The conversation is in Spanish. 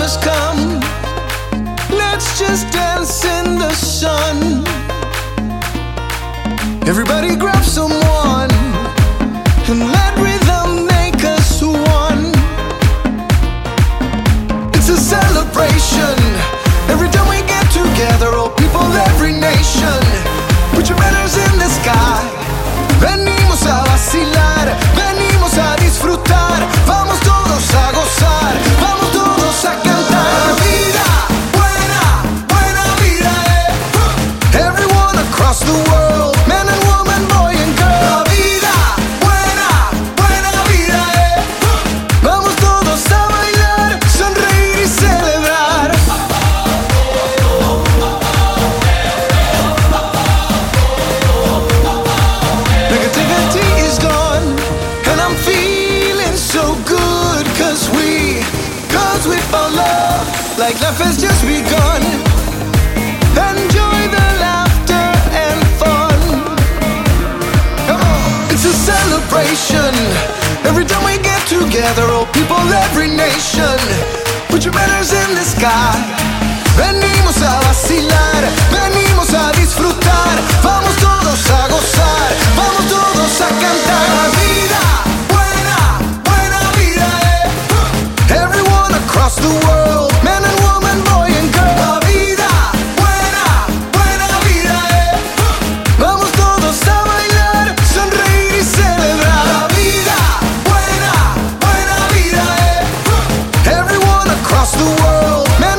has come. Let's just dance in the sun. Everybody grab someone and let rhythm make us one. It's a celebration every time we get together. All people, every nation. Put your banners in the sky. Venimos a vacilar, venimos a disfrutar. Vamos todos a gozar, vamos todos a cantar. La vida, buena, buena vida, Everyone across the world, man and woman, boy and girl. La vida, buena, buena vida, Vamos todos a bailar, sonreír y celebrar. Negativity is gone, and I'm feeling so good. Cause we found love, like life has just begun. Enjoy the laughter and fun. Come on. It's a celebration every time we get together. All people, every nation. Put your banners in the sky. Venimos a vacilar, venimos a disfrutar. Vamos todos a gozar, vamos todos a cantar. La vida, buena, buena vida, Everyone across the world, man and woman, boy and girl. La vida, buena, buena vida, Vamos todos a bailar, sonreír y celebrar. La vida, buena, buena vida, Everyone across the world, man